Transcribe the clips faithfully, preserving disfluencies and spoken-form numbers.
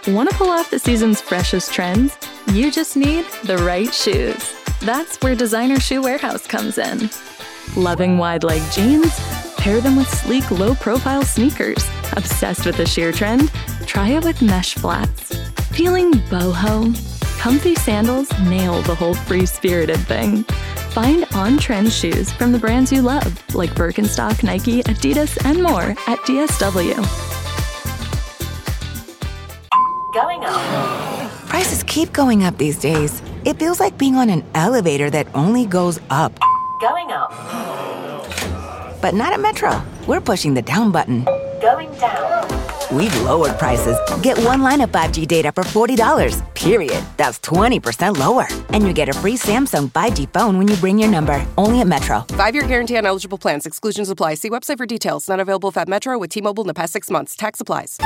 Want to pull off the season's freshest trends? You just need the right shoes. That's where Designer Shoe Warehouse comes in. Loving wide-leg jeans? Pair them with sleek, low-profile sneakers. Obsessed with the sheer trend? Try it with mesh flats. Feeling boho? Comfy sandals nail the whole free-spirited thing. Find on-trend shoes from the brands you love, like Birkenstock, Nike, Adidas, and more at D S W. Going up. Prices keep going up these days. It feels like being on an elevator that only goes up. Going up. But not at Metro. We're pushing the down button. Going down. We've lowered prices. Get one line of five G data for forty dollars, period. That's twenty percent lower. And you get a free Samsung five G phone when you bring your number. Only at Metro. Five-year guarantee on eligible plans. Exclusions apply. See website for details. Not available if at Metro with T-Mobile in the past six months. Tax applies.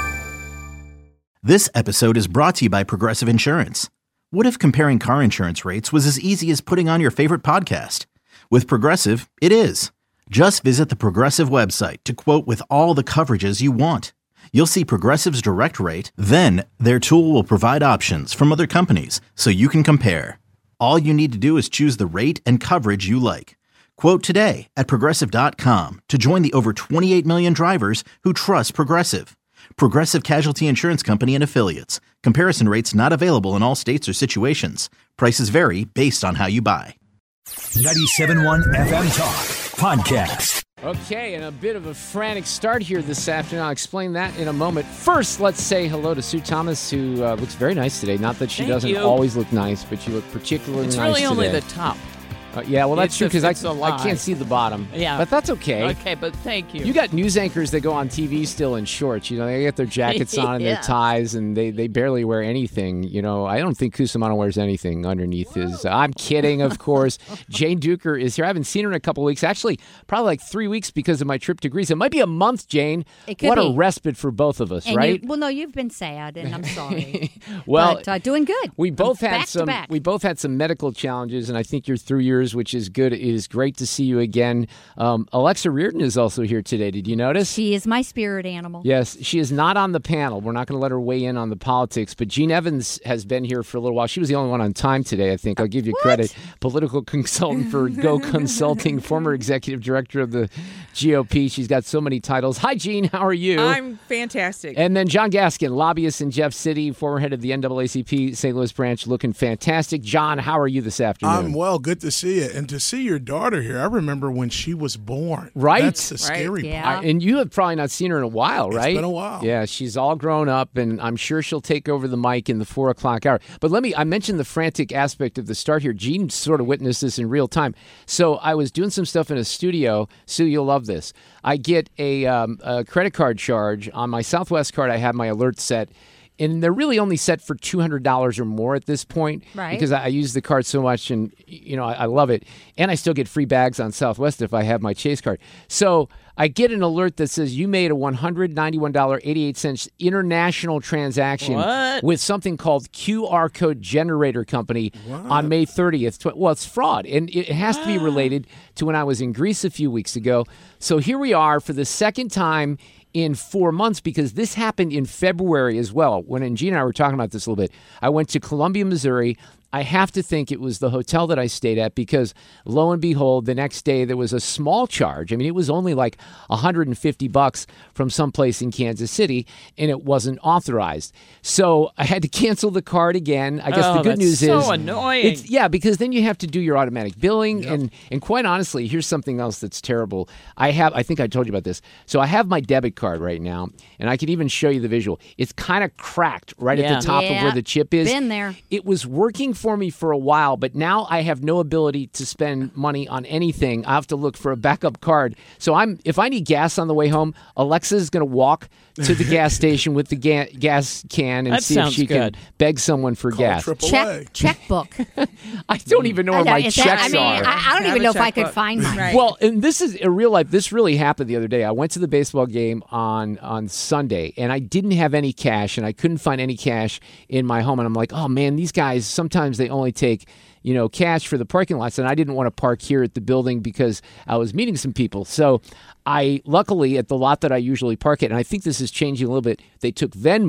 This episode is brought to you by Progressive Insurance. What if comparing car insurance rates was as easy as putting on your favorite podcast? With Progressive, it is. Just visit the Progressive website to quote with all the coverages you want. You'll see Progressive's direct rate, then their tool will provide options from other companies so you can compare. All you need to do is choose the rate and coverage you like. Quote today at Progressive dot com to join the over twenty-eight million drivers who trust Progressive. Progressive Casualty Insurance Company and Affiliates. Comparison rates not available in all states or situations. Prices vary based on how you buy. ninety-seven point one F M Talk Podcast. Okay, and a bit of a frantic start here this afternoon. I'll explain that in a moment. First, let's say hello to Sue Thomas, who uh, looks very nice today. Not that she Thank doesn't you. always look nice, but you look particularly It's nice really today. only the top. Uh, yeah, well, that's It's true a- because I, it's a I lie. can't see the bottom. Yeah. But that's okay. Okay, but thank you. You got news anchors that go on T V still in shorts. You know, they get their jackets on and Yeah. their ties, and they, they barely wear anything. You know, I don't think Cusimano wears anything underneath his. Uh, I'm kidding, of course. Jane Duker is here. I haven't seen her in a couple of weeks. Actually, probably like three weeks because of my trip to Greece. It might be a month, Jane. It could what a be. respite for both of us, And right? You, well, no, you've been sad, and I'm sorry. well, but, uh, doing good. We both I'm had back to some. back. We both had some medical challenges, and I think you're through yours, which is good. It is great to see you again. Um, Alexa Reardon is also here today. Did you notice? She is my spirit animal. Yes, she is not on the panel. We're not going to let her weigh in on the politics, but Jean Evans has been here for a little while. She was the only one on time today, I think. I'll give you What? credit. Political consultant for Go Consulting, former executive director of the G O P. She's got so many titles. Hi, Jean. How are you? I'm fantastic. And then John Gaskin, lobbyist in Jeff City, former head of the N double A C P Saint Louis branch, looking fantastic. John, how are you this afternoon? I'm well. Good to see you. And to see your daughter here. I remember when she was born. Right? That's the scary Yeah. part. I- and you have probably not seen her in a while, It's right? been a while. Yeah, she's all grown up, and I'm sure she'll take over the mic in the four o'clock hour. But let me, I mentioned the frantic aspect of the start here. Gene sort of witnessed this in real time. So I was doing some stuff in a studio. Sue, you'll love this. I get a, um, a credit card charge. On my Southwest card, I have my alert set. And they're really only set for two hundred dollars or more at this point. Right. Because I, I use the card so much, and, you know, I, I love it. And I still get free bags on Southwest if I have my Chase card. So I get an alert that says you made a one hundred ninety-one dollars and eighty-eight cents international transaction What? with something called Q R Code Generator Company on May thirtieth. Well, it's fraud, and it has to be related to when I was in Greece a few weeks ago. So here we are for the second time in four months, because this happened in February as well. When Gene and I were talking about this a little bit, I went to Columbia, Missouri. I have to think it was the hotel that I stayed at, because lo and behold, the next day there was a small charge. I mean, it was only like one hundred fifty bucks from someplace in Kansas City, and it wasn't authorized. So I had to cancel the card again. I guess Oh, the good that's news so is annoying. It's, yeah, because then you have to do your automatic billing, and and quite honestly, here's something else that's terrible. I have, I think I told you about this. So I have my debit card right now, and I can even show you the visual. It's kind of cracked right Yeah. at the top of Yeah. where the chip is. Been there. It was working for me for a while, but now I have no ability to spend money on anything. I have to look for a backup card. So I'm if I need gas on the way home, Alexa's going to walk to the gas station with the ga- gas can and That see if sounds she good. can beg someone for Call gas. triple A. Check checkbook. I don't even know I where know, my is checks that- I mean, are. I, I don't Have even a know if I could checkbook. find mine. Right. Well, and this is a real life. This really happened the other day. I went to the baseball game on on Sunday, and I didn't have any cash, and I couldn't find any cash in my home. And I'm like, oh man, these guys sometimes they only take, you know, cash for the parking lots, and I didn't want to park here at the building because I was meeting some people. So I luckily at the lot that I usually park at, and I think this is changing a little bit. They took Venmo,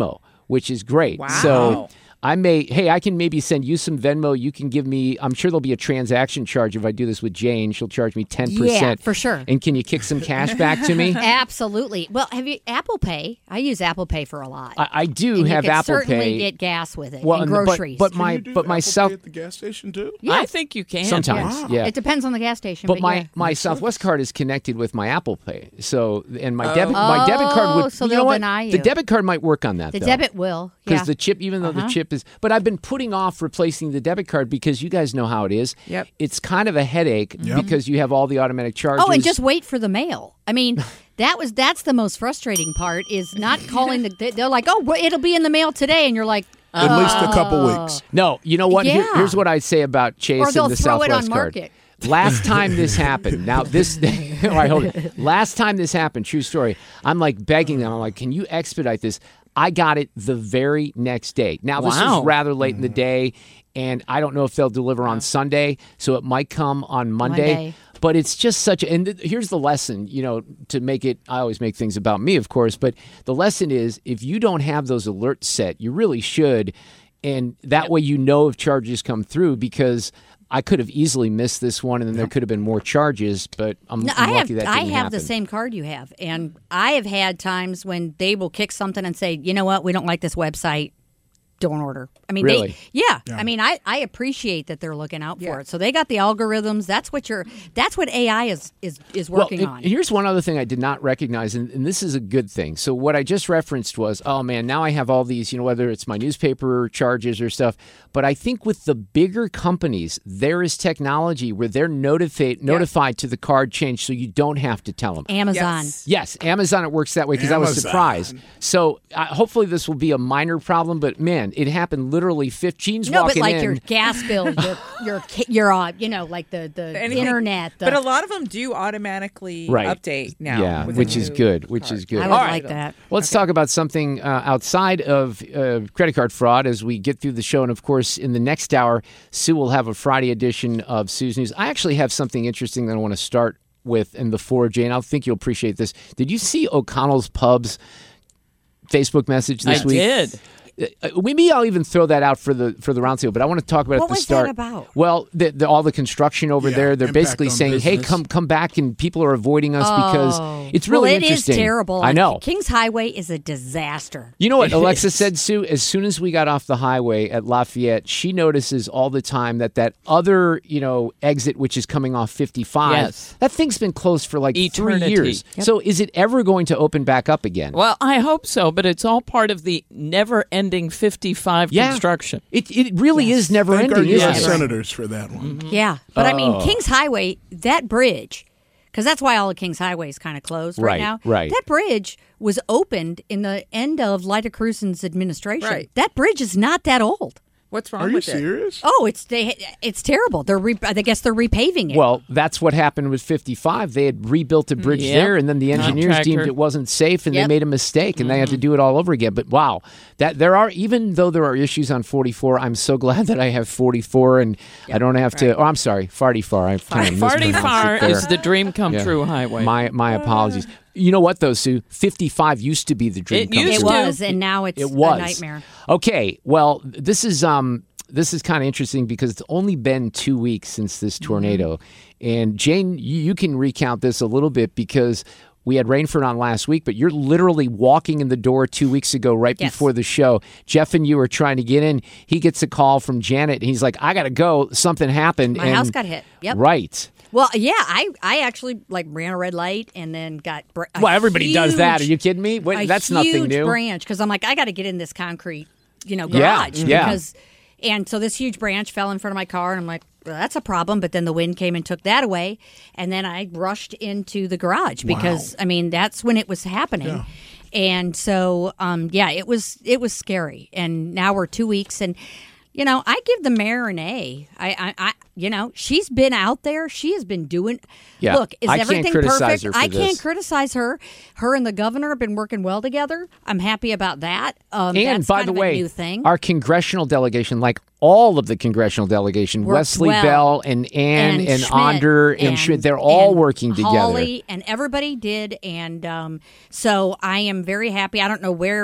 which is great. Wow. So I may, hey, I can maybe send you some Venmo. You can give me, I'm sure there'll be a transaction charge if I do this with Jane. She'll charge me ten percent. Yeah, for sure. And can you kick some cash back to me? Absolutely. Well, have you Apple Pay? I use Apple Pay for a lot. I, I do and have you could Apple certainly Pay. get gas with it Well, and and- but- groceries. but Can my- you do but my Apple South- Pay at the gas station too? yeah. I think you can. Sometimes, Wow. yeah. It depends on the gas station. But But, my, yeah. my Southwest card is connected with my Apple Pay, so and my debit my debit card Oh, would so you know they'll what? deny The you. debit card might work on that the though. debit will. Because Yeah. the chip, even though Uh-huh. the chip is, but I've been putting off replacing the debit card because you guys know how it is. Yep. It's kind of a headache because you have all the automatic charges. Oh, and just wait for the mail. I mean, that was that's the most frustrating part is not calling the. They're like, oh, well, it'll be in the mail today, and you're like, At least a couple weeks. no. You know what? Here- Yeah. here's what I'd say about Chase Or they'll and the throw it Southwest on card. market. Last time this happened, now this, all right, hold it. Last time this happened, true story. I'm like begging them. I'm like, can you expedite this? I got it the very next day. Now this Wow. was rather late in the day, and I don't know if they'll deliver on Sunday, so it might come on Monday. Monday. But it's just such a, and th- here's the lesson, you know, to make it, I always make things about me, of course, but the lesson is if you don't have those alerts set, you really should. And that way you know if charges come through because I could have easily missed this one and then there could have been more charges, but I'm, No, I'm I have lucky that I didn't have happen. the same card you have, and I have had times when they will kick something and say, you know what, we don't like this website. Don't order. I mean, Really? they, yeah. I mean, I, I appreciate that they're looking out for it. So they got the algorithms. That's what you're. That's what A I is is is working well, and on. Here's one other thing I did not recognize, and, and this is a good thing. So what I just referenced was, oh man, now I have all these, you know, whether it's my newspaper charges or stuff. But I think with the bigger companies, there is technology where they're notified notified to the card change, so you don't have to tell them. Amazon. Yes. Yes, Amazon, it works that way because I was Amazon. surprised. So uh, hopefully this will be a minor problem, but man, it happened literally fifteen No, but walking like in. your gas bill, your your ki- your uh, you know, like the the Anything- internet. The, But a lot of them do automatically Right. update now. Yeah, with a which is new good, which card. is good. I would All like right. that. Let's talk about something uh, outside of uh, credit card fraud as we get through the show. And of course, in the next hour, Sue will have a Friday edition of Sue's News. I actually have something interesting that I want to start with in before, Jane. I think you'll appreciate this. Did you see O'Connell's Pub's Facebook message this I week? did. Uh, maybe I'll even throw that out for the for the roundtable, but I want to talk about What it at the was that start. about? Well, the, the, all the construction over Yeah, there, they're impact basically on saying, "Hey, business. come come back," and people are avoiding us because it's well, really it is interesting. terrible. I know. Kings Highway is a disaster. You know what It Alexa is. said, Sue? As soon as we got off the highway at Lafayette, she notices all the time that that other, you know, exit, which is coming off fifty-five, Yes. that thing's been closed for like Eternity. three years. So is it ever going to open back up again? Well, I hope so, but it's all part of the never-ending fifty-five Yeah. construction. It it really Yes. is never Thank our ending, U isn't S it? senators for that one. Yeah, but I Oh. mean, Kings Highway, that bridge, because that's why all of Kings Highway is kind of closed right, Right, now. right. That bridge was opened in the end of Lyda Cruisen's administration. Right. That bridge is not that old. What's wrong Are you with it? serious? Oh, it's they, it's terrible. They're re, I guess they're repaving it. Well, that's what happened with fifty-five. They had rebuilt a bridge Yep. there, and then the engineers Contractor. deemed it wasn't safe, and they Yep. made a mistake, and they had to do it all over again. But wow, that there are even though there are issues on forty-four, I'm so glad that I have forty-four, and I don't have to. Oh, I'm sorry, forty-four. I kind of Farty mispronounced Far it there. is the dream come Yeah. true highway. My my apologies. You know what though, Sue? fifty-five used to be the dream It come used it true. to. was, and now it's It was a nightmare. Okay, well, this is um, this is kind of interesting because it's only been two weeks since this tornado, and Jane, you, you can recount this a little bit because we had Rainford on last week, but you're literally walking in the door two weeks ago, right Yes. before the show. Jeff and you are trying to get in. He gets a call from Janet, and he's like, "I got to go. Something happened." My and, house got hit. Yep. Right. Well, yeah, I, I actually like ran a red light and then got br- a Well, everybody does that. Are huge- you kidding me? Wait, a that's nothing huge new. branch because I'm like I got to get in this concrete, you know, Yeah, garage yeah. because, and so this huge branch fell in front of my car and I'm like, well, that's a problem. But then the wind came and took that away, and then I rushed into the garage because I mean that's when it was happening. And so, um, yeah, it was it was scary. And now we're two weeks, and you know, I give the mayor an A. I, I, I you know, she's been out there. She has been doing. Yeah, Look, is I can't everything criticize perfect? her for I this. can't criticize her. Her and the governor have been working well together. I'm happy about that. Um, And that's by kind the of way, a new thing. our congressional delegation, like all of the congressional delegation, Worked Wesley well. Bell and Ann and, Schmidt Onder and, and- Schmidt, they're all and working together. Holly and everybody did, and um, so I am very happy. I don't know where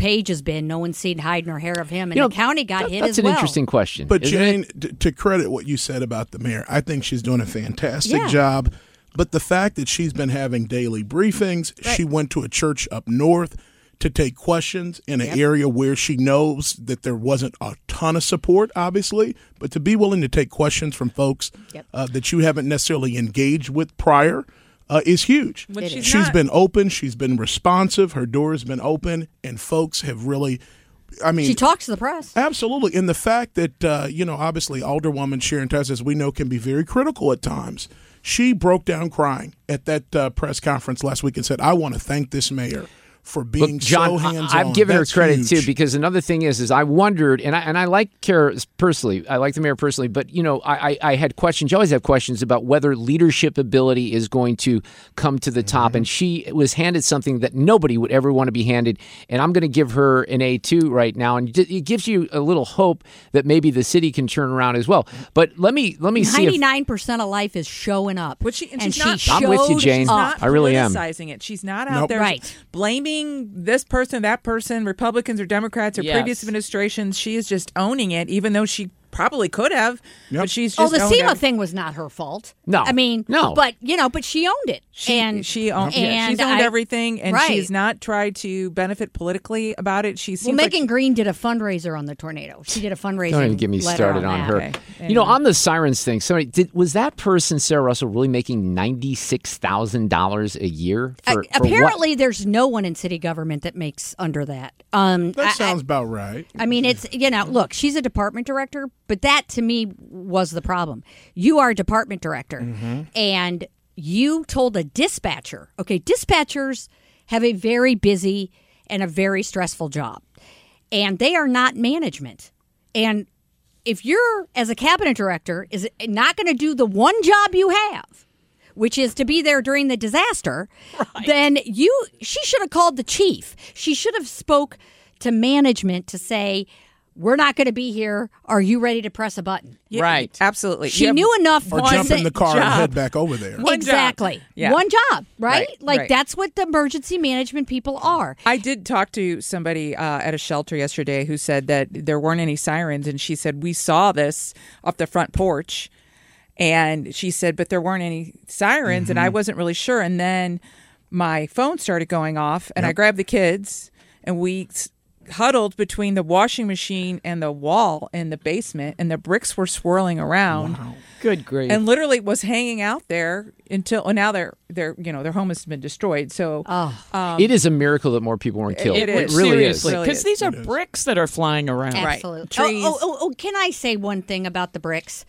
Page has been. No one's seen hide nor hair of him, and You know, the county got that- hit that's as an well. interesting question. But isn't Jane, it? d- to credit what you said about the mayor, I think she's doing a fantastic Yeah. job. But the fact that she's been having daily briefings, Right. she went to a church up north to take questions in an Yep. area where she knows that there wasn't a ton of support, obviously, but to be willing to take questions from folks Yep. uh, that you haven't necessarily engaged with prior uh, is huge. But she's she's not- been open, she's been responsive, her door has been open, and folks have really, I mean, She talks to the press. absolutely. And the fact that, uh, you know, obviously Alderwoman Sharon Tess, as we know, can be very critical at times. She broke down crying at that uh, press conference last week and said, I want to thank this mayor for being Look, John, so I- hands-on. I've given That's her credit huge. too, because another thing is, is I wondered, and I and I like Kara personally. I like the mayor personally, but you know, I I, I had questions. You always have questions about whether leadership ability is going to come to the top, Mm-hmm. and she was handed something that nobody would ever want to be handed. And I'm going to give her an A two right now, and it gives you a little hope that maybe the city can turn around as well. But let me let me see if ninety-nine percent of life is showing up. But she, and, and she's she not, I'm with you, showed Jane. She's up. not I really am. politicizing it. She's not out Nope. there Right. blaming this person, that person, Republicans or Democrats or Yes. previous administrations. She is just owning it, even though she probably could have. Yep. But she's Oh, just the owned SEMA it. thing was not her fault. No. I mean, No. But you know, but she owned it. She, and she owned, yeah, and she's owned I- everything, and right. she's not tried to benefit politically about it. She Well, seems like Megan Green did a fundraiser on the tornado. She did a fundraising. Don't even get me letter started on, on that. her. Okay. You know, on the sirens thing. Somebody did was that person Sarah Russell really making ninety six thousand dollars a year? For, Uh, for what? apparently, there's no one in city government that makes under that. Um, That I- sounds about right. I mean, it's, you know, look, she's a department director, but that to me was the problem. You are a department director, Mm-hmm. and you told a dispatcher, okay, dispatchers have a very busy and a very stressful job, and they are not management. And if you're, as a cabinet director, is not going to do the one job you have, which is to be there during the disaster, then you she should have called the chief. She should have spoke to management to say, we're not going to be here. Are you ready to press a button? Yeah, Right. absolutely. She You have knew enough. Or to jump say- in the car and job. head back over there. One job. exactly. Yeah. One job, right? Right, Like right. that's what the emergency management people are. I did talk to somebody uh, at a shelter yesterday who said that there weren't any sirens, and she said we saw this off the front porch, and she said, but there weren't any sirens, and I wasn't really sure. And then my phone started going off, and I grabbed the kids, and we s- huddled between the washing machine and the wall in the basement, and the bricks were swirling around. Good grief. And literally was hanging out there until well, now their their you know their home has been destroyed. So um, It is a miracle that more people weren't killed. It is. really Seriously, is. Really because is. these are It is. bricks that are flying around. Right. Absolutely. Trees. Oh, oh, oh, oh, can I say one thing about the bricks?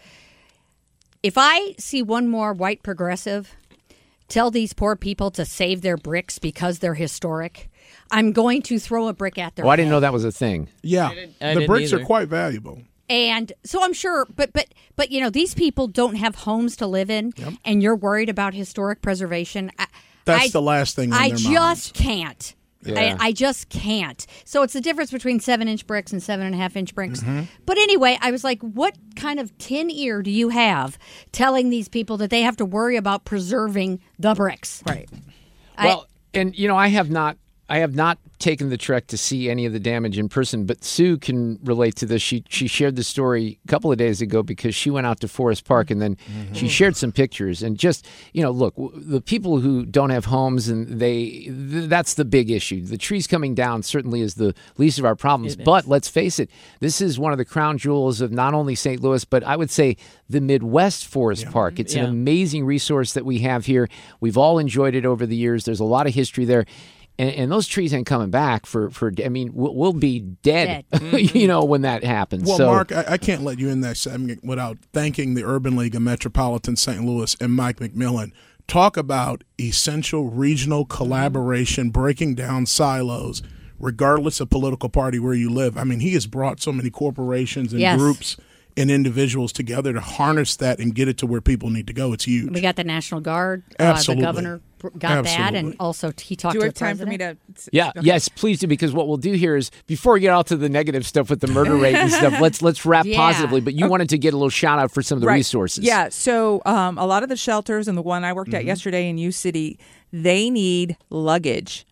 If I see one more white progressive tell these poor people to save their bricks because they're historic, I'm going to throw a brick at their Oh, I didn't head. know that was a thing. Yeah. I The didn't bricks either. are quite valuable. And so I'm sure, but but but you know, these people don't have homes to live in, and you're worried about historic preservation. I, That's I- the last thing on I their just minds. can't. Yeah. I, I just can't. So it's the difference between seven inch bricks and seven and a half inch bricks. Mm-hmm. But anyway, I was like, what kind of tin ear do you have telling these people that they have to worry about preserving the bricks? right. I- Well, and you know, I have not, I have not taken the trek to see any of the damage in person, but Sue can relate to this. She she shared the story a couple of days ago because she went out to Forest Park and then she shared some pictures and just, you know, look, w- the people who don't have homes and they, th- that's the big issue. The trees coming down certainly is the least of our problems, but let's face it, this is one of the crown jewels of not only Saint Louis, but I would say the Midwest Forest Park. It's an Yeah. amazing resource that we have here. We've all enjoyed it over the years. There's a lot of history there. And, and those trees ain't coming back for, for I mean, we'll, we'll be dead, you know, when that happens. Well, so, Mark, I, I can't let you in that segment without thanking the Urban League of Metropolitan Saint Louis and Mike McMillan. Talk about essential regional collaboration, breaking down silos, regardless of political party where you live. I mean, he has brought so many corporations and Yes. groups and individuals together to harness that and get it to where people need to go. It's huge. We got the National Guard. Uh, Absolutely. the governor got that, and Absolutely. also he talked Do to we the have time for me president. to? yeah, Okay. yes, please do, because what we'll do here is before we get out to the negative stuff with the murder rate and stuff, let's let's wrap Yeah. positively. But you wanted to get a little shout out for some of the Right. resources. Yeah. So um, a lot of the shelters and the one I worked at yesterday in U City, they need luggage.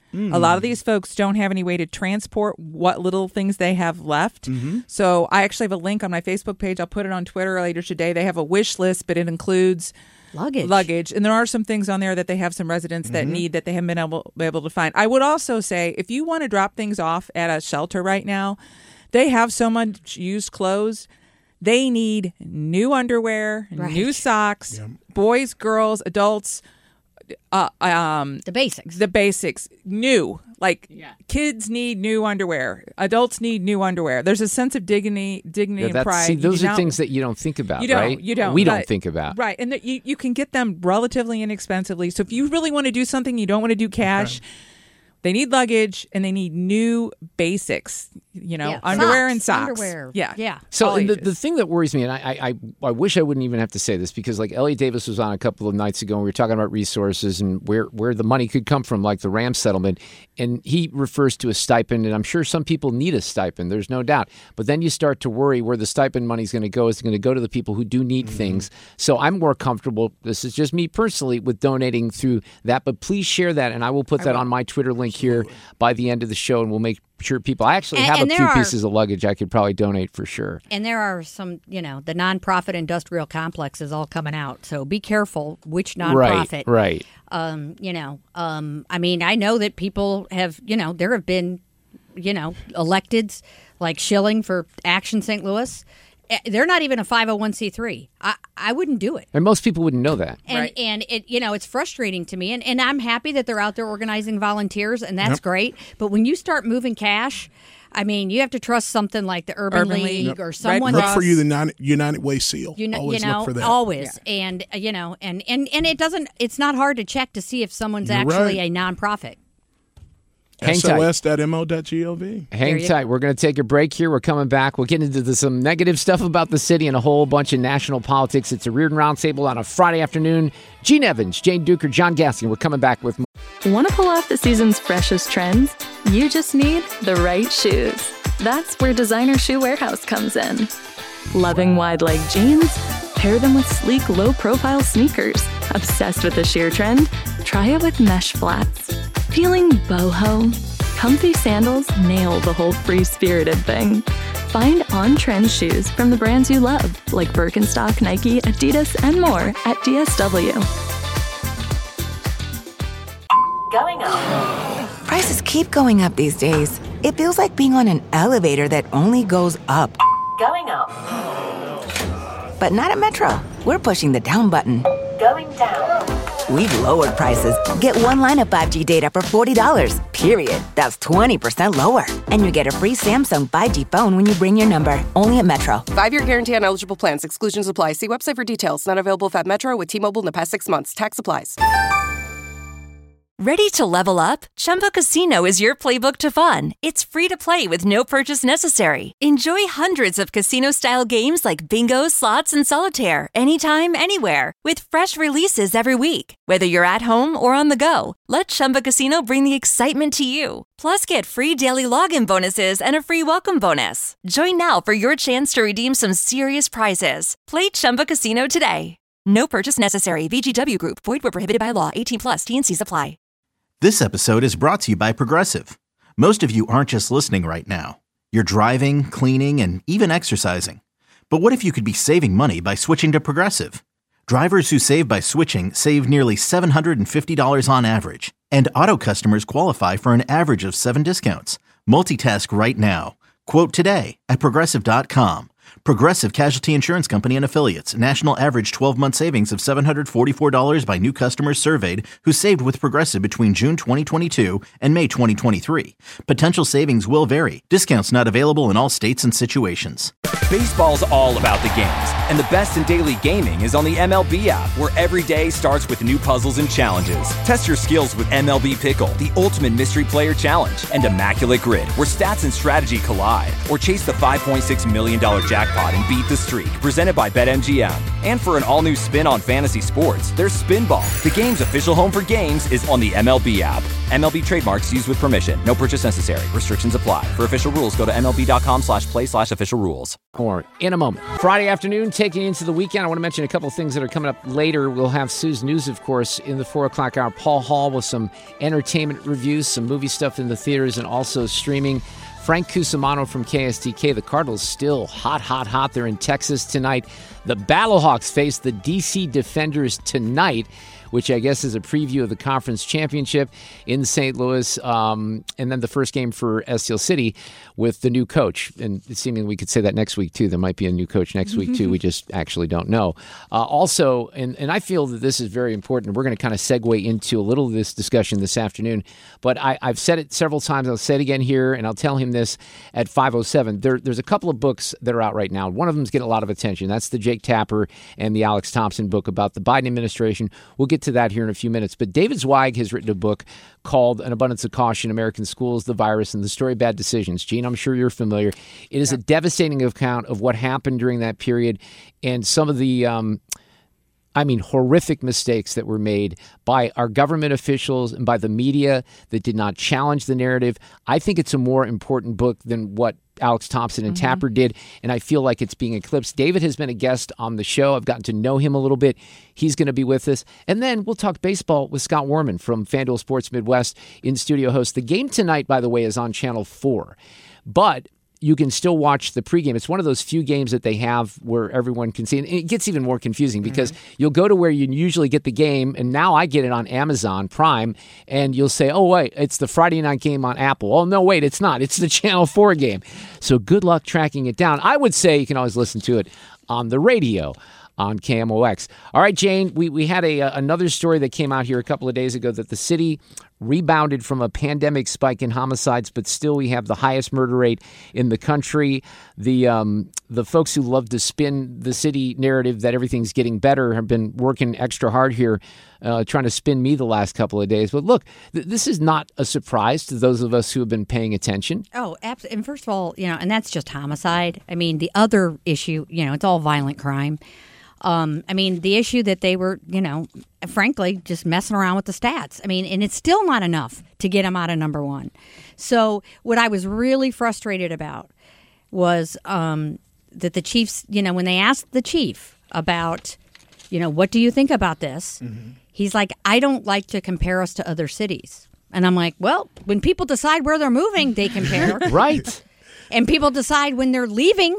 A lot of these folks don't have any way to transport what little things they have left. Mm-hmm. So I actually have a link on my Facebook page. I'll put it on Twitter later today. They have a wish list, but it includes luggage. Luggage. And there are some things on there that they have some residents Mm-hmm. that need that they haven't been able, able to find. I would also say if you want to drop things off at a shelter right now, they have so much used clothes. They need new underwear, Right. new socks, Yep. boys, girls, adults. Uh, um, The basics. the basics, new. Like kids need new underwear, adults need new underwear. There's a sense of dignity, dignity Yeah, and that's, pride. see, You those are don't- things that you don't think about, you don't, right? You don't. We don't but- think about. Right, and that you you can get them relatively inexpensively. So if you really want to do something, you don't want to do cash. They need luggage and they need new basics, you know, Yeah, underwear socks, and socks. underwear. Yeah. Yeah. So All and the, ages. the thing that worries me, and I, I, I wish I wouldn't even have to say this because like Elliot Davis was on a couple of nights ago and we were talking about resources and where, where the money could come from, like the Ram settlement. And he refers to a stipend, and I'm sure some people need a stipend. There's no doubt. But then you start to worry where the stipend money is going to go. Is it going to go to the people who do need things? So I'm more comfortable, this is just me personally, with donating through that. But please share that, and I will put that on my Twitter link here by the end of the show, and we'll make sure people. I actually And- have and a there few are- pieces of luggage I could probably donate for sure. And there are some, you know, the nonprofit industrial complexes all coming out. So be careful which nonprofit. Right, right. Um, you know, um, I mean, I know that people have, you know, there have been, you know, electeds like Schilling for Action Saint Louis. Eh, They're not even a five oh one c three. I, I wouldn't do it. And most people wouldn't know that. And and it you know it's frustrating to me, and, and I'm happy that they're out there organizing volunteers, and that's Yep. great. But when you start moving cash, I mean, you have to trust something like the Urban, Urban League League. or Red someone Look that's for you the United, United Way seal. you know, always you know look for that. always, and uh, you know, and, and and it doesn't. It's not hard to check to see if someone's You're actually right. a nonprofit. Hang S O S dot M O dot gov. Hang you tight. We're going to take a break here. We're coming back. We'll get into the, some negative stuff about the city and a whole bunch of national politics. It's a Reardon Roundtable on a Friday afternoon. Gene Evans, Jane Duker, John Gaskin. We're coming back with more. Want to pull off the season's freshest trends? You just need the right shoes. That's where Designer Shoe Warehouse comes in. Loving wide leg jeans? Pair them with sleek, low profile sneakers. Obsessed with the sheer trend? Try it with mesh flats. Feeling boho? Comfy sandals nail the whole free spirited thing. Find on trend shoes from the brands you love, like Birkenstock, Nike, Adidas, and more at D S W. Going up. Prices keep going up these days. It feels like being on an elevator that only goes up. Going up. But not at Metro. We're pushing the down button. Going down. We've lowered prices. Get one line of five G data for forty dollars, period. That's twenty percent lower. And you get a free Samsung five G phone when you bring your number. Only at Metro. Five-year guarantee on eligible plans. Exclusions apply. See website for details. Not available if at Metro with T-Mobile in the past six months. Tax applies. Ready to level up? Chumba Casino is your playbook to fun. It's free to play with no purchase necessary. Enjoy hundreds of casino-style games like bingo, slots, and solitaire anytime, anywhere with fresh releases every week. Whether you're at home or on the go, let Chumba Casino bring the excitement to you. Plus, get free daily login bonuses and a free welcome bonus. Join now for your chance to redeem some serious prizes. Play Chumba Casino today. No purchase necessary. V G W Group. Void where prohibited by law. eighteen plus. T and C's apply. This episode is brought to you by Progressive. Most of you aren't just listening right now. You're driving, cleaning, and even exercising. But what if you could be saving money by switching to Progressive? Drivers who save by switching save nearly seven hundred fifty dollars on average. And auto customers qualify for an average of seven discounts. Multitask right now. Quote today at Progressive dot com. Progressive Casualty Insurance Company and Affiliates. National average twelve-month savings of seven hundred forty-four dollars by new customers surveyed who saved with Progressive between June twenty twenty-two and May twenty twenty-three. Potential savings will vary. Discounts not available in all states and situations. Baseball's all about the games, and the best in daily gaming is on the M L B app, where every day starts with new puzzles and challenges. Test your skills with M L B Pickle, the ultimate mystery player challenge, and Immaculate Grid, where stats and strategy collide. Or chase the five point six million dollars jackpot and beat the streak, presented by BetMGM. And for an all-new spin on fantasy sports, there's Spinball. The game's official home for games is on the M L B app. M L B trademarks used with permission. No purchase necessary. Restrictions apply. For official rules, go to MLB.com slash play slash official rules. More in a moment. Friday afternoon, taking into the weekend. I want to mention a couple of things that are coming up later. We'll have Sue's News, of course, in the four o'clock hour. Paul Hall with some entertainment reviews, some movie stuff in the theaters, and also streaming. Frank Cusimano from K S T K. The Cardinals still hot, hot, hot. They're in Texas tonight. The Battlehawks face the D C Defenders tonight, which I guess is a preview of the conference championship in Saint Louis. Um, and then the first game for Steel City with the new coach. And seemingly we could say that next week, too. There might be a new coach next week, too. We just actually don't know. Uh, also, and, and I feel that this is very important. We're going to kind of segue into a little of this discussion this afternoon. But I, I've said it several times. I'll say it again here, and I'll tell him this at five oh seven. There, there's a couple of books that are out right now. One of them is getting a lot of attention. That's the Jake Tapper and the Alex Thompson book about the Biden administration. We'll get to that here in a few minutes. But David Zweig has written a book called An Abundance of Caution, American Schools, the Virus, and the Story of Bad Decisions. Gene, I'm sure you're familiar. It is a devastating account of what happened during that period and some of the, um, I mean, horrific mistakes that were made by our government officials and by the media that did not challenge the narrative. I think it's a more important book than what Alex Thompson and mm-hmm. Tapper did, and I feel like it's being eclipsed. David has been a guest on the show. I've gotten to know him a little bit. He's going to be with us. And then we'll talk baseball with Scott Warman from FanDuel Sports Midwest, in-studio host. The game tonight, by the way, is on Channel four. But you can still watch the pregame. It's one of those few games that they have where everyone can see. And it gets even more confusing because mm-hmm. you'll go to where you usually get the game, and now I get it on Amazon Prime, and you'll say, oh, wait, it's the Friday night game on Apple. Oh, no, wait, it's not. It's the Channel four game. So good luck tracking it down. I would say you can always listen to it on the radio on K M O X. All right, Jane, we, we had a another story that came out here a couple of days ago that the city rebounded from a pandemic spike in homicides, but still we have the highest murder rate in the country. The um, the folks who love to spin the city narrative that everything's getting better have been working extra hard here, uh, trying to spin me the last couple of days. But look, th- this is not a surprise to those of us who have been paying attention. Oh, absolutely. And first of all, you know, and that's just homicide. I mean, the other issue, you know, it's all violent crime. Um, I mean, the issue that they were, you know, frankly, just messing around with the stats. I mean, and it's still not enough to get them out of number one. So what I was really frustrated about was um, that the Chiefs, you know, when they asked the chief about, you know, what do you think about this? Mm-hmm. He's like, I don't like to compare us to other cities. And I'm like, well, when people decide where they're moving, they compare. Right. And people decide when they're leaving.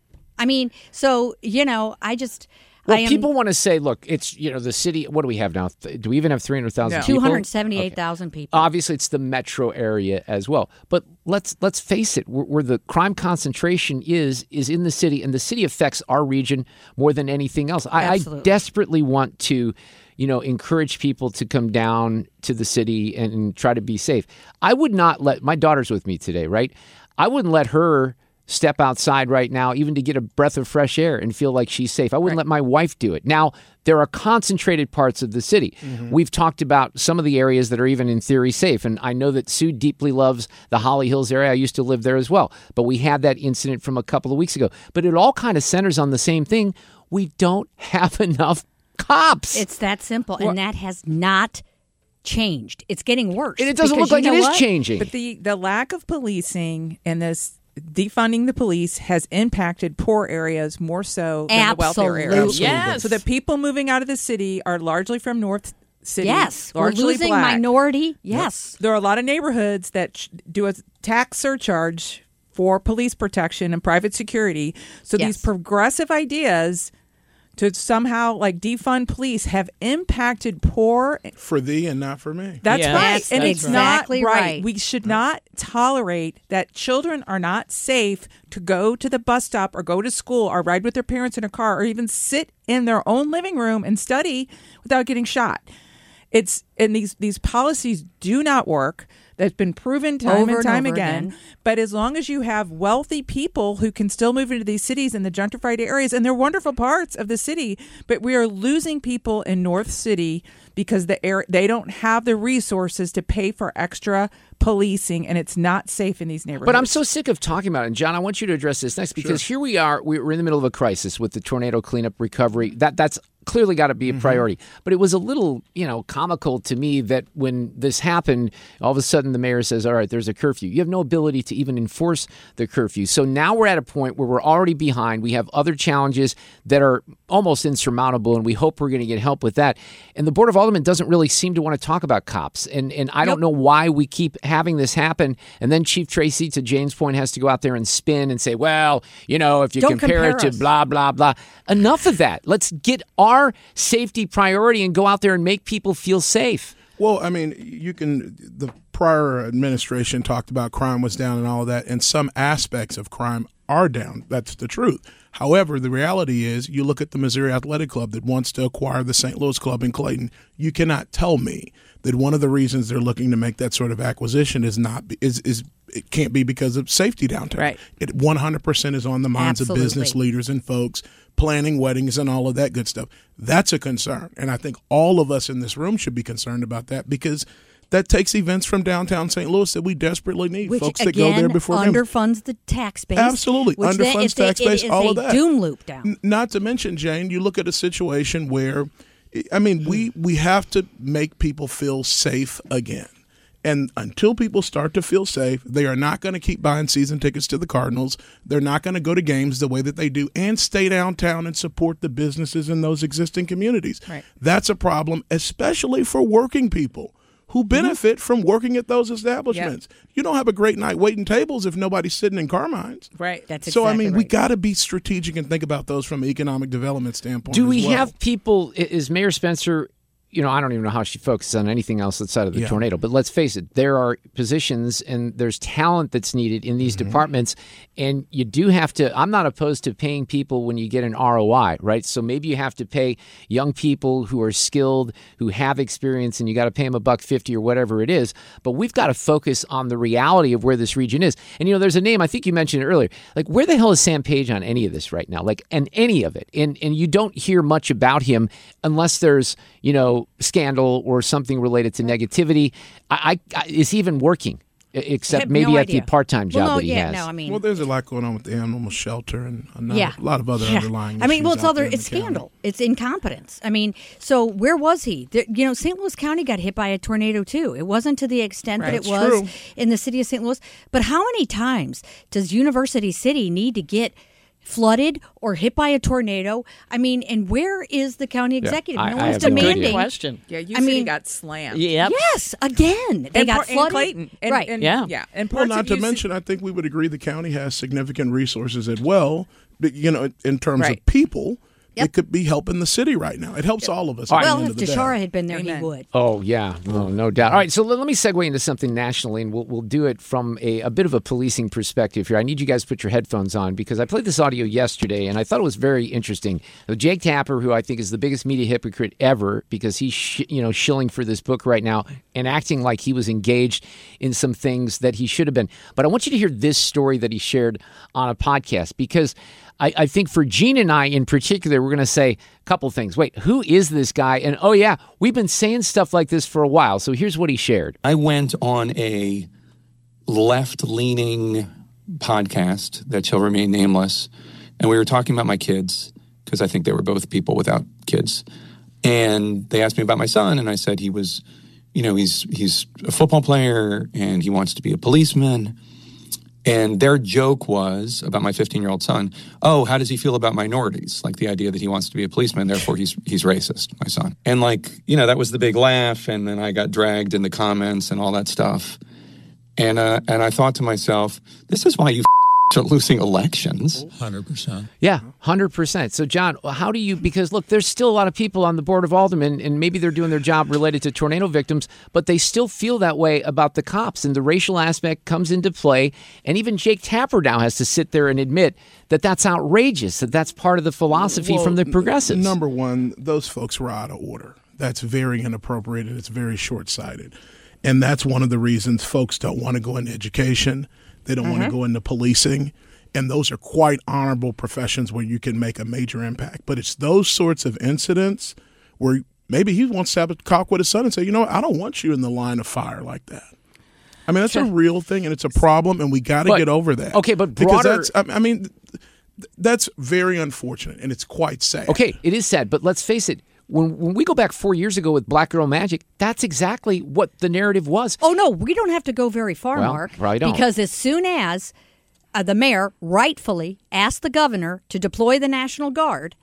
I mean, so, you know, I just... Well, I am, people want to say, look, it's, you know, the city, what do we have now? Do we even have three hundred thousand no. people? two hundred seventy-eight thousand okay. people. Obviously, it's the metro area as well. But let's let's face it, where, where the crime concentration is, is in the city, and the city affects our region more than anything else. I, I desperately want to, you know, encourage people to come down to the city and, and try to be safe. I would not let, my daughter's with me today, right? I wouldn't let her step outside right now, even to get a breath of fresh air and feel like she's safe. I wouldn't right. let my wife do it. Now, there are concentrated parts of the city. Mm-hmm. We've talked about some of the areas that are even in theory safe. And I know that Sue deeply loves the Holly Hills area. I used to live there as well. But we had that incident from a couple of weeks ago. But it all kind of centers on the same thing. We don't have enough cops. It's that simple. Well, and that has not changed. It's getting worse. And it doesn't look like it is what? changing. But the, the lack of policing and this defunding the police has impacted poor areas more so than Absolutely. the wealthier areas. Yes. So the people moving out of the city are largely from North City. Yes. Largely We're losing black. minority. Yes. There are a lot of neighborhoods that sh- do a tax surcharge for police protection and private security. So yes. these progressive ideas to somehow like defund police have impacted poor for thee and not for me. That's yeah. right. That's and it's exactly not right. right. We should not tolerate that children are not safe to go to the bus stop or go to school or ride with their parents in a car or even sit in their own living room and study without getting shot. It's and these these policies do not work. That's been proven time over and time and again. again. But as long as you have wealthy people who can still move into these cities in the gentrified areas, and they're wonderful parts of the city, but we are losing people in North City because the air, they don't have the resources to pay for extra policing, and it's not safe in these neighborhoods. But I'm so sick of talking about it. And John, I want you to address this next because sure. here we are. We're in the middle of a crisis with the tornado cleanup recovery. That That's clearly got to be a Mm-hmm. priority. But it was a little, you know, comical to me that when this happened, all of a sudden the mayor says, all right, there's a curfew. You have no ability to even enforce the curfew. So now we're at a point where we're already behind. We have other challenges that are almost insurmountable, and we hope we're going to get help with that. And the Board of Aldermen doesn't really seem to want to talk about cops. And and I don't know why we keep having this happen. And then Chief Tracy, to Jane's point, has to go out there and spin and say, well, you know, if you Don't compare, compare it to us. blah, blah, blah. Enough of that. Let's get our safety priority and go out there and make people feel safe. Well, I mean, you can. The prior administration talked about crime was down and all of that, and some aspects of crime are down. That's the truth. However, the reality is, you look at the Missouri Athletic Club that wants to acquire the Saint Louis Club in Clayton. You cannot tell me that one of the reasons they're looking to make that sort of acquisition is not is is it can't be because of safety downtown. Right. It one hundred percent is on the minds Absolutely. of business leaders and folks planning weddings and all of that good stuff. That's a concern, and I think all of us in this room should be concerned about that, because that takes events from downtown Saint Louis that we desperately need. Which, Folks that again, go there before them. underfunds the tax base. Absolutely. Which then- Underfunds it's a- tax base, it is all a of that. doom loop down. N- Not to mention, Jane, you look at a situation where, I mean, we, we have to make people feel safe again. And until people start to feel safe, they are not going to keep buying season tickets to the Cardinals. They're not going to go to games the way that they do and stay downtown and support the businesses in those existing communities. Right. That's a problem, especially for working people who benefit from working at those establishments. You don't have a great night waiting tables if nobody's sitting in Carmine's. Right. That's So, I exactly mean, we right. got to be strategic and think about those from an economic development standpoint. Do as we well. have people, i- is Mayor Spencer, you know, I don't even know how she focuses on anything else outside of the Yeah. tornado, but let's face it, there are positions and there's talent that's needed in these Mm-hmm. departments, and you do have to, I'm not opposed to paying people when you get an R O I, right? So maybe you have to pay young people who are skilled, who have experience, and you got to pay them a buck fifty or whatever it is, but we've got to focus on the reality of where this region is. And, you know, there's a name, I think you mentioned it earlier, like where the hell is Sam Page on any of this right now? Like, and any of it. And, and you don't hear much about him unless there's, you know, scandal or something related to negativity. I, I, I is he even working? I Except have maybe no at the idea. part-time job well, no, that he yeah, has. No, I mean, Well, there's a lot going on with the animal shelter and a, number, yeah. a lot of other Yeah. underlying I mean, well, issues it's out other. there in It's the county. scandal. It's incompetence. I mean, so where was he? There, you know, Saint Louis County got hit by a tornado too. It wasn't to the extent Right. that it That's was true. in the city of Saint Louis. But how many times does University City need to get flooded or hit by a tornado? I mean, and where is the county executive? I- no I one's have no idea. demanding. Good question. Yeah, you I city mean- got slammed. Yep. Yes, again they and got Port- flooded. and Clayton. And, right. And, Yeah. Yeah. And Well, parts not of to U C mention, I think we would agree the county has significant resources as well, but, you know, in terms Right. of people. Yep. It could be helping the city right now. It helps all of us. at the Well, end if of the day. Tashara had been there, Amen. he would. Oh, yeah. No, no doubt. All right, so let, let me segue into something nationally, and we'll, we'll do it from a, a bit of a policing perspective here. I need you guys to put your headphones on because I played this audio yesterday, and I thought it was very interesting. So Jake Tapper, who I think is the biggest media hypocrite ever because he's sh- you know shilling for this book right now and acting like he was engaged in some things that he should have been. But I want you to hear this story that he shared on a podcast because I, I think for Gene and I in particular, we're going to say a couple things. Wait, who is this guy? And oh, yeah, we've been saying stuff like this for a while. So here's what he shared. I went on a left-leaning podcast that shall remain nameless, and we were talking about my kids because I think they were both people without kids. And they asked me about my son, and I said he was, you know, he's he's a football player and he wants to be a policeman. And their joke was about my fifteen-year-old son, oh, how does he feel about minorities? Like the idea that he wants to be a policeman, therefore he's he's racist, my son. And like, you know, that was the big laugh, and then I got dragged in the comments and all that stuff. And uh, and I thought to myself, this is why you are losing elections. one hundred percent. Yeah, one hundred percent. So, John, how do you, because look, there's still a lot of people on the Board of Aldermen, and maybe they're doing their job related to tornado victims, but they still feel that way about the cops, and the racial aspect comes into play. And even Jake Tapper now has to sit there and admit that that's outrageous, that that's part of the philosophy Well, from the n- progressives. Number one, those folks were out of order. That's very inappropriate and it's very short-sighted. And that's one of the reasons folks don't want to go into education. They don't want to go into policing. And those are quite honorable professions where you can make a major impact. But it's those sorts of incidents where maybe he wants to have a talk with his son and say, you know what, I don't want you in the line of fire like that. I mean, that's a real thing and it's a problem, and we got to But- get over that. okay, but because broader- that's, I I mean, That's very unfortunate, and it's quite sad. Okay, it is sad, but let's face it. When, when we go back four years ago with Black Girl Magic, that's exactly what the narrative was. Oh, no, we don't have to go very far, well, Mark. Right on. Because as soon as uh, the mayor rightfully asked the governor to deploy the National Guard,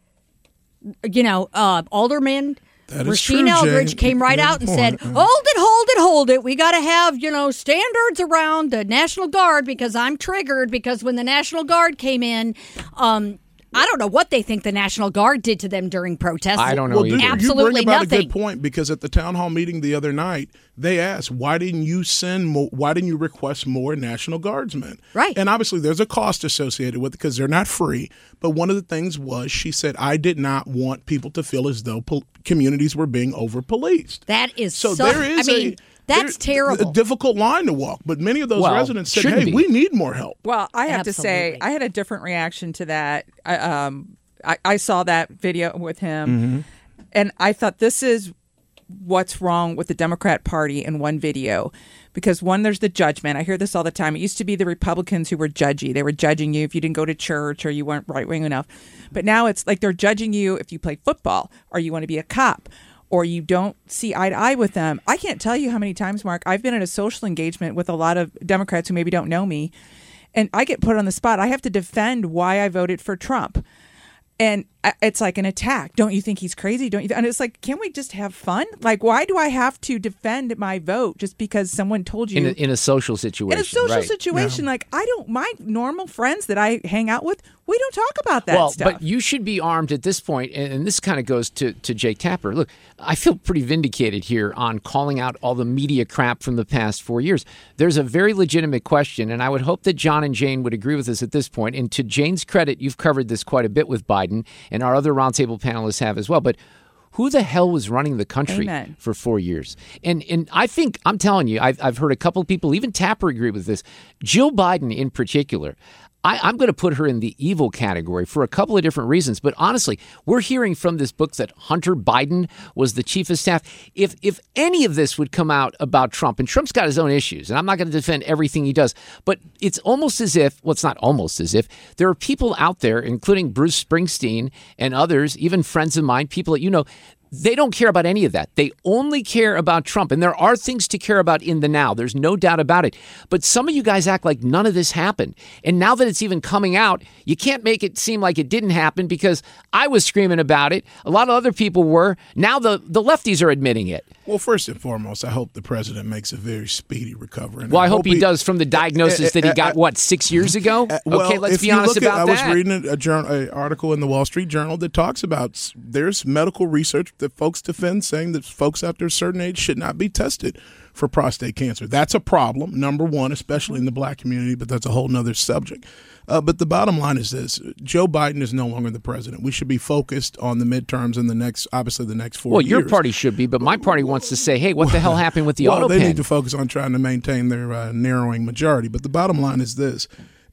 you know, uh, Alderman That is Rasheen true, Eldridge Jane. came right Good out and point. said, hold it, hold it, hold it. We got to have, you know, standards around the National Guard because I'm triggered because when the National Guard came in, um, I don't know what they think the National Guard did to them during protests. I don't know Well, either. dude, Absolutely you bring about nothing. a good point because at the town hall meeting the other night, they asked, why didn't you send more, why didn't you request more National Guardsmen? Right. And obviously there's a cost associated with it because they're not free. But one of the things was she said, I did not want people to feel as though pol- communities were being over-policed. That is So so, there is I mean, a that's there- terrible. a difficult line to walk. But many of those Well, residents said, shouldn't hey, be. we need more help. Well, I have to say, Absolutely. I had a different reaction to that. I, um, I, I saw that video with him, Mm-hmm. and I thought this is what's wrong with the Democrat Party in one video. Because one, there's the judgment. I hear this all the time. It used to be the Republicans who were judgy. They were judging you if you didn't go to church or you weren't right-wing enough. But now it's like they're judging you if you play football or you want to be a cop or you don't see eye to eye with them. I can't tell you how many times, Mark, I've been at a social engagement with a lot of Democrats who maybe don't know me, and I get put on the spot. I have to defend why I voted for Trump. And it's like an attack. Don't you think he's crazy? Don't you? Th-? And it's like, can't we just have fun? Like, why do I have to defend my vote just because someone told you in a, in a social situation. in a social right. situation? Like, I don't. My normal friends that I hang out with, we don't talk about that well, stuff. but you should be armed at this point, and, and this kind of goes to, to Jake Tapper. Look, I feel pretty vindicated here on calling out all the media crap from the past four years. There's a very legitimate question, and I would hope that John and Jane would agree with us at this point. And to Jane's credit, you've covered this quite a bit with Biden, and our other roundtable panelists have as well. But who the hell was running the country Amen. for four years? And and I think, I'm telling you, I've, I've heard a couple of people, even Tapper, agree with this. Jill Biden in particular, I, I'm going to put her in the evil category for a couple of different reasons. But honestly, we're hearing from this book that Hunter Biden was the chief of staff. If if any of this would come out about Trump, and Trump's got his own issues, and I'm not going to defend everything he does, but it's almost as if, well, it's not almost as if, there are people out there, including Bruce Springsteen and others, even friends of mine, people that you know, they don't care about any of that. They only care about Trump. And there are things to care about in the now. There's no doubt about it. But some of you guys act like none of this happened. And now that it's even coming out, you can't make it seem like it didn't happen because I was screaming about it. A lot of other people were. Now the, the lefties are admitting it. Well, first and foremost, I hope the president makes a very speedy recovery. And Well, I hope he does from the diagnosis that he got, what, six years ago? Well, Okay, let's if be you honest look at- about I that. was reading a, a journal, an article in the Wall Street Journal that talks about s- there's medical research that folks defend saying that folks after a certain age should not be tested for prostate cancer. That's a problem, number one, especially in the black community, but that's a whole nother subject. Uh, but the bottom line is this. Joe Biden is no longer the president. We should be focused on the midterms and the next, obviously the next four Well, years. your party should be, but my party wants to say, hey, what the hell happened with the well, auto they pen? need to focus on trying to maintain their uh, narrowing majority. But the bottom line is this.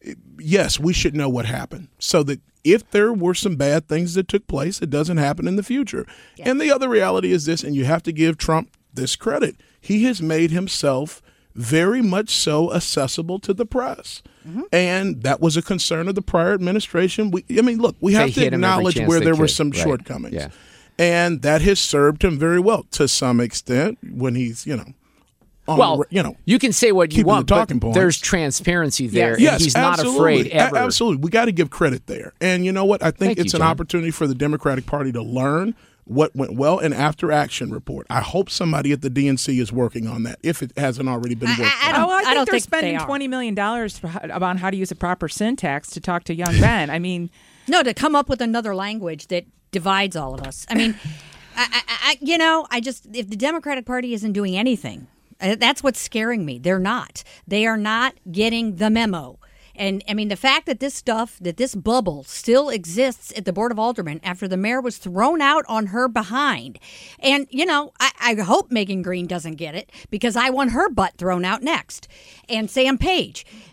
Yes, we should know what happened so that if there were some bad things that took place, it doesn't happen in the future. Yeah. And the other reality is this, and you have to give Trump this credit. He has made himself very much so accessible to the press. Mm-hmm. And that was a concern of the prior administration. We, I mean, look, we have they to acknowledge where there could. were some right. shortcomings. Yeah. And that has served him very well to some extent when he's, you know, On well, the, you know, you can say what you want, the talking but points. there's transparency there, and yes, he's not absolutely. afraid ever. A- absolutely. We got to give credit there. And you know what? I think Thank it's you, an John. opportunity for the Democratic Party to learn what went well and after action report. I hope somebody at the D N C is working on that, if it hasn't already been worked I, I, on. don't, oh, I think I don't they're think spending they are. twenty million dollars about how to use a proper syntax to talk to young Ben. I mean, no, to come up with another language that divides all of us. I mean, I, I, I, you know, I just, if the Democratic Party isn't doing anything, uh, that's what's scaring me. They're not. They are not getting the memo. And, I mean, the fact that this stuff, that this bubble still exists at the Board of Aldermen after the mayor was thrown out on her behind. And, you know, I, I hope Megan Green doesn't get it because I want her butt thrown out next. And Sam Page.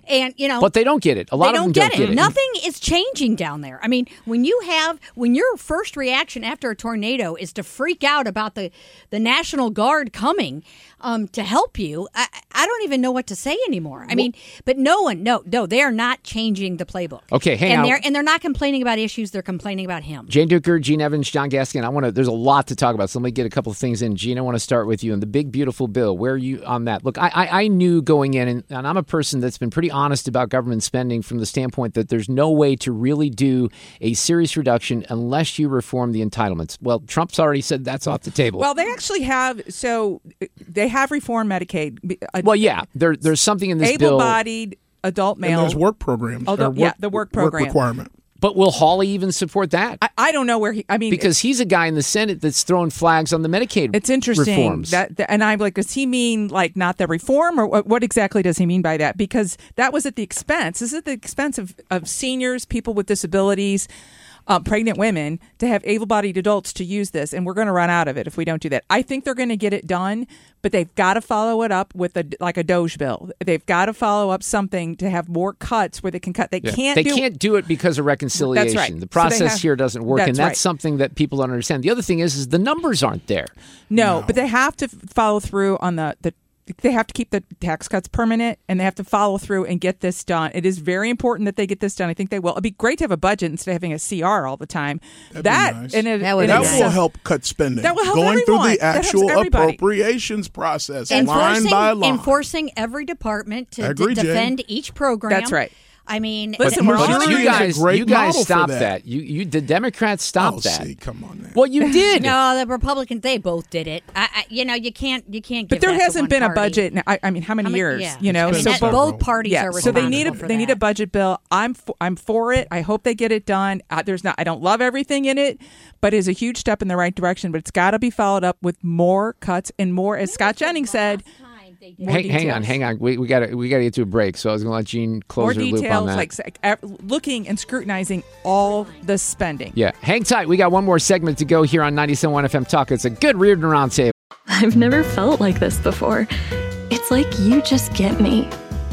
And, you know, but they don't get it. A lot they of them don't don't get, get it. it. Nothing is changing down there. I mean, when you have, when your first reaction after a tornado is to freak out about the, the National Guard coming um, to help you, I, I don't even know what to say anymore. I mean, but no one, no, no, they are not changing the playbook. Okay, hang and on. They're, and they're not complaining about issues. They're complaining about him. Jane Duker, Gene Evans, John Gaskin. I want to. There's a lot to talk about, so let me get a couple of things in. Gene, I want to start with you and the big beautiful bill. Where are you on that? Look, I I, I knew going in, and, and I'm a person that's been pretty honest about government spending from the standpoint that there's no way to really do a serious reduction unless you reform the entitlements. Well, Trump's already said that's off the table. Well, they actually have. So they have reformed Medicaid. Well, yeah, there there's something in this bill. Able-bodied adult male. And there's work programs. Although, work, yeah, the work program. Work requirement. But will Hawley even support that? I, I don't know where he. I mean, because he's a guy in the Senate that's throwing flags on the Medicaid. It's interesting reforms. that, that, and I'm like, does he mean like not the reform, or what, what exactly does he mean by that? Because that was at the expense. This is at the expense of, of seniors, people with disabilities, um, pregnant women, to have able-bodied adults to use this, and we're going to run out of it if we don't do that. I think they're going to get it done, but they've got to follow it up with a like a Doge bill. They've got to follow up something to have more cuts where they can cut. They Yeah. can't. They do, can't do it because of reconciliation. That's right. The process So they have- here doesn't work, that's and that's right. something that people don't understand. The other thing is, is the numbers aren't there. No, but they have to follow through on the, the they have to keep the tax cuts permanent, and they have to follow through and get this done. It is very important that they get this done. I think they will. It'd be great to have a budget instead of having a C R all the time. That'd that be nice. and it, That would and be That it's, will uh, help cut spending. That will help Going everyone. through the That helps actual everybody. appropriations process, line Enforcing, by line. enforcing every department to I agree, d- Jane. defend each program. That's right. I mean, Listen, and- we're But all you Missouri is a guys, great you guys model for stopped that. that. You, you, the Democrats stopped oh, that. See, come on now. Well, you did. No, the Republicans, they both did it. I, I, you know, you can't, you can't. Give But there that to hasn't one been a party. budget. In, I, I mean, how many How many- years? yeah. You know, I mean, It's so been that, several. both parties yeah, are so they need a responsible for they need a that. budget bill. I'm for, I'm for it. I hope they get it done. Uh, there's not. I don't love everything in it, but it's a huge step in the right direction. But it's got to be followed up with more cuts and more, as Scott Jennings said. More Hang, hang on, details. hang on. We we got to we got to get to a break. So I was going to let Gene close More her loop on details, that. like s- uh, looking and scrutinizing all the spending. yeah, hang tight. We got one more segment to go here on ninety-seven point one F M Talk. It's a good Reardon Roundtable. I've never felt like this before. It's like you just get me.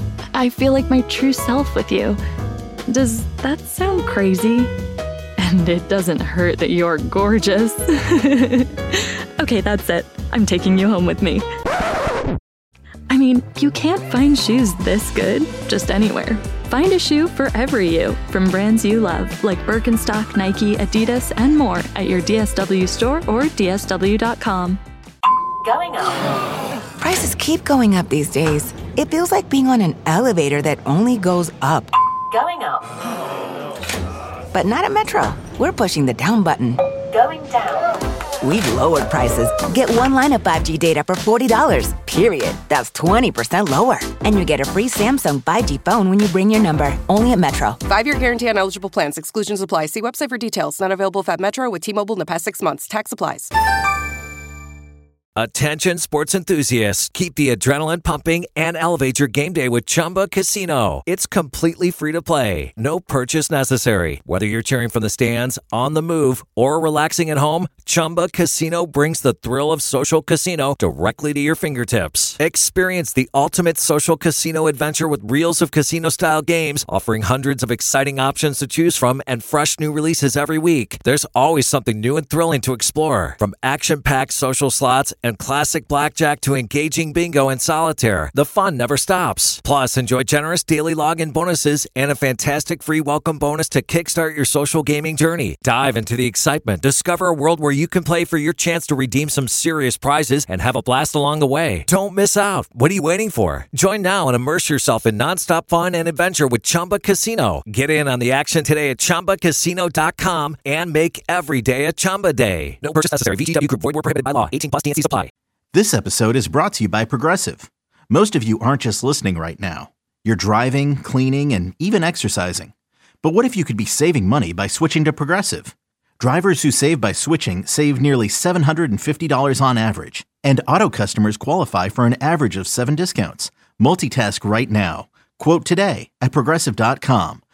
I feel like my true self with you. Does that sound crazy? And it doesn't hurt that you're gorgeous. Okay, that's it. I'm taking you home with me. I mean, you can't find shoes this good just anywhere. Find a shoe for every you from brands you love, like Birkenstock, Nike, Adidas, and more at your D S W store or D S W dot com. Going up. Prices keep going up these days. It feels like being on an elevator that only goes up. Going up. But not at Metro. We're pushing the down button. Going down. We've lowered prices. Get one line of five G data for forty dollars, period. That's twenty percent lower. And you get a free Samsung five G phone when you bring your number. Only at Metro. Five-year guarantee on eligible plans. Exclusions apply. See website for details. Not available at Metro with T-Mobile in the past six months. Tax applies. Attention sports enthusiasts. Keep the adrenaline pumping and elevate your game day with Chumba Casino. It's completely free to play. No purchase necessary. Whether you're cheering from the stands, on the move, or relaxing at home, Chumba Casino brings the thrill of social casino directly to your fingertips. Experience the ultimate social casino adventure with reels of casino-style games, offering hundreds of exciting options to choose from and fresh new releases every week. There's always something new and thrilling to explore. From action-packed social slots and classic blackjack to engaging bingo and solitaire, the fun never stops. Plus, enjoy generous daily login bonuses and a fantastic free welcome bonus to kickstart your social gaming journey. Dive into the excitement. Discover a world where you can play for your chance to redeem some serious prizes and have a blast along the way. Don't miss out. What are you waiting for? Join now and immerse yourself in nonstop fun and adventure with Chumba Casino. Get in on the action today at Chumba Casino dot com and make every day a Chumba day. No purchase necessary. V G W Group. Void where prohibited by law. eighteen plus. T N Cs apply. This episode is brought to you by Progressive. Most of you aren't just listening right now. You're driving, cleaning, and even exercising. But what if you could be saving money by switching to Progressive? Drivers who save by switching save nearly seven hundred fifty dollars on average. And auto customers qualify for an average of seven discounts. Multitask right now. Quote today at Progressive dot com.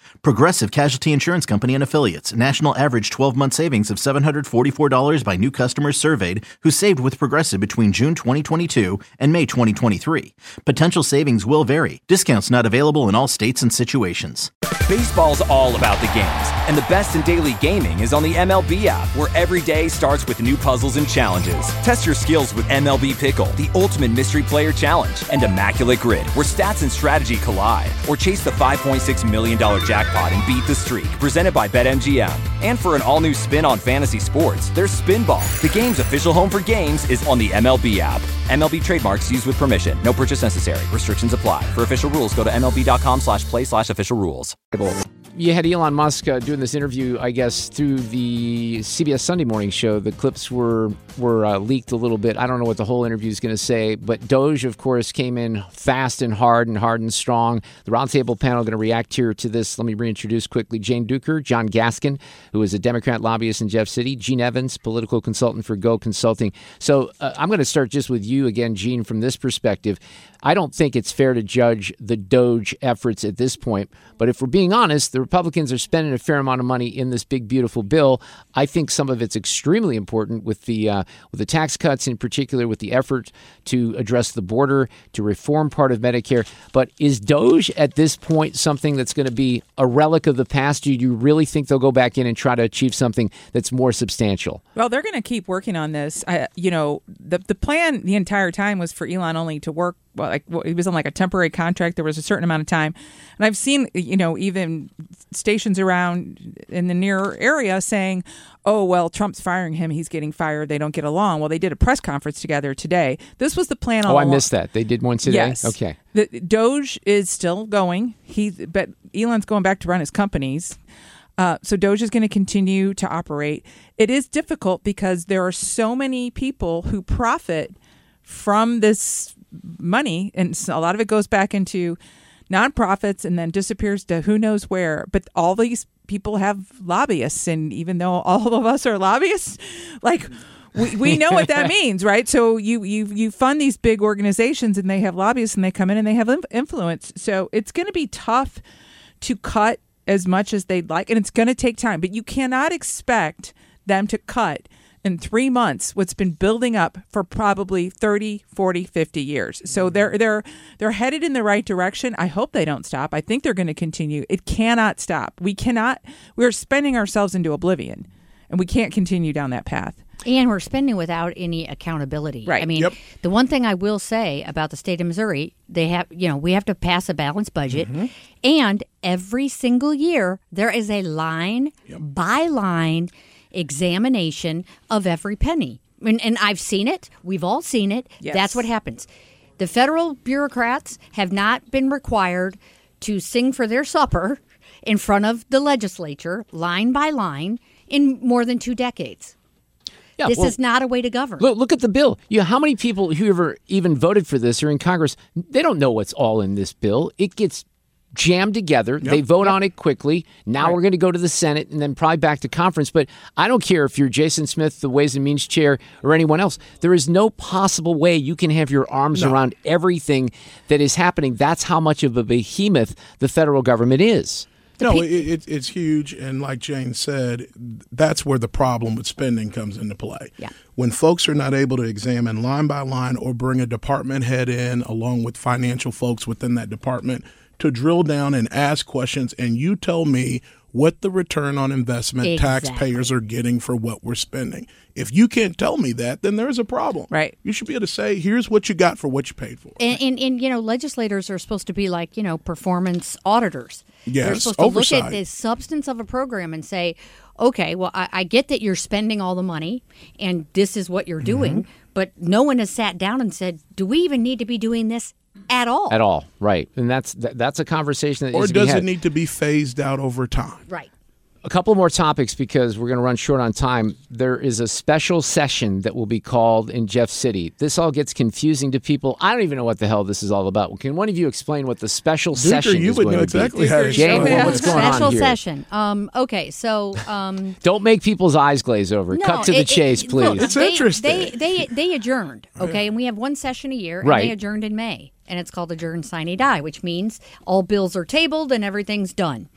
Progressive Casualty Insurance Company and Affiliates. National average twelve-month savings of seven hundred forty-four dollars by new customers surveyed who saved with Progressive between June twenty twenty-two and May twenty twenty-three. Potential savings will vary. Discounts not available in all states and situations. Baseball's all about the games, and the best in daily gaming is on the M L B app, where every day starts with new puzzles and challenges. Test your skills with M L B Pickle, the ultimate mystery player challenge, and Immaculate Grid, where stats and strategy collide. Or chase the five point six million dollars jackpot and beat the streak, presented by BetMGM. And for an all-new spin on fantasy sports, there's Spinball. The game's official home for games is on the M L B app. M L B trademarks used with permission. No purchase necessary. Restrictions apply. For official rules, go to MLB.com slash play slash official rules. You had Elon Musk uh, doing this interview, I guess, through the C B S Sunday Morning show. The clips were were uh, leaked a little bit. I don't know what the whole interview is going to say, but Doge, of course, came in fast and hard and hard and strong. The roundtable panel going to react here to this. Let me reintroduce quickly Jane Duker, John Gaskin, who is a Democrat lobbyist in Jeff City, Gene Evans, political consultant for Go Consulting. So uh, I'm going to start just with you again, Gene, from this perspective. I don't think it's fair to judge the Doge efforts at this point, but if we're being honest, the Republicans are spending a fair amount of money in this big, beautiful bill. I think some of it's extremely important with the uh, with the tax cuts, in particular with the effort to address the border, to reform part of Medicare. But is Doge at this point something that's going to be a relic of the past? Do you really think they'll go back in and try to achieve something that's more substantial? Well, they're going to keep working on this. I, you know, the the plan the entire time was for Elon only to work. Well, like well, he was on like a temporary contract. There was a certain amount of time, and I've seen, you know, even stations around in the near area saying, "Oh, well, Trump's firing him. He's getting fired. They don't get along." Well, they did a press conference together today. This was the plan all Oh, I along. missed that. They did one today? Yes. Okay. The Doge is still going. He, but Elon's going back to run his companies. Uh, so Doge is going to continue to operate. It is difficult because there are so many people who profit from this money, and a lot of it goes back into nonprofits and then disappears to who knows where. But all these people have lobbyists, and even though all of us are lobbyists, like we, we know what that means, right? So you you you fund these big organizations, and they have lobbyists, and they come in and they have influence. So it's going to be tough to cut as much as they'd like, and it's going to take time. But you cannot expect them to cut in three months what's been building up for probably thirty, forty, fifty years. So they're they're they're headed in the right direction. I hope they don't stop. I think they're going to continue. It cannot stop. We cannot. We're spending ourselves into oblivion, and we can't continue down that path. And we're spending without any accountability. Right. I mean, Yep. the one thing I will say about the state of Missouri, they have, you know, we have to pass a balanced budget. Mm-hmm. And every single year, there is a line by line examination of every penny. And, and I've seen it. We've all seen it. Yes. That's what happens. The federal bureaucrats have not been required to sing for their supper in front of the legislature, line by line, in more than two decades. Yeah, this well, is not a way to govern. Look, look at the bill. You know, how many people who ever even voted for this are in Congress? They don't know what's all in this bill. It gets jammed together. Yep. They vote Yep. on it quickly. Now Right. we're going to go to the Senate and then probably back to conference. But I don't care if you're Jason Smith, the Ways and Means chair, or anyone else. There is no possible way you can have your arms No. around everything that is happening. That's how much of a behemoth the federal government is. No, it, it, it's huge. And like Jane said, that's where the problem with spending comes into play. Yeah. When folks are not able to examine line by line or bring a department head in along with financial folks within that department to drill down and ask questions, and you tell me what the return on investment Exactly. taxpayers are getting for what we're spending. If you can't tell me that, then there's a problem. Right. You should be able to say, here's what you got for what you paid for. And, and, and you know, legislators are supposed to be like, you know, performance auditors. They're Yes, supposed to look oversight. at the substance of a program and say, okay, well, I, I get that you're spending all the money and this is what you're doing, Mm-hmm. but no one has sat down and said, do we even need to be doing this at all? At all, right. And that's that, that's a conversation that Or needs to be does had. it need to be phased out over time? Right. A couple more topics because we're going to run short on time. There is a special session that will be called in Jeff City. This all gets confusing to people. I don't even know what the hell this is all about. Can one of you explain what the special Duker, session you is would going know to be? exactly how to Jane, explain what's it. going Special on here? session. Um, okay, so um, Don't make people's eyes glaze over. No, Cut to the it- it- chase, please. look, they, They, they they adjourned, okay, and we have one session a year, and Right. they adjourned in May, and it's called adjourn, sine die, which means all bills are tabled and everything's done.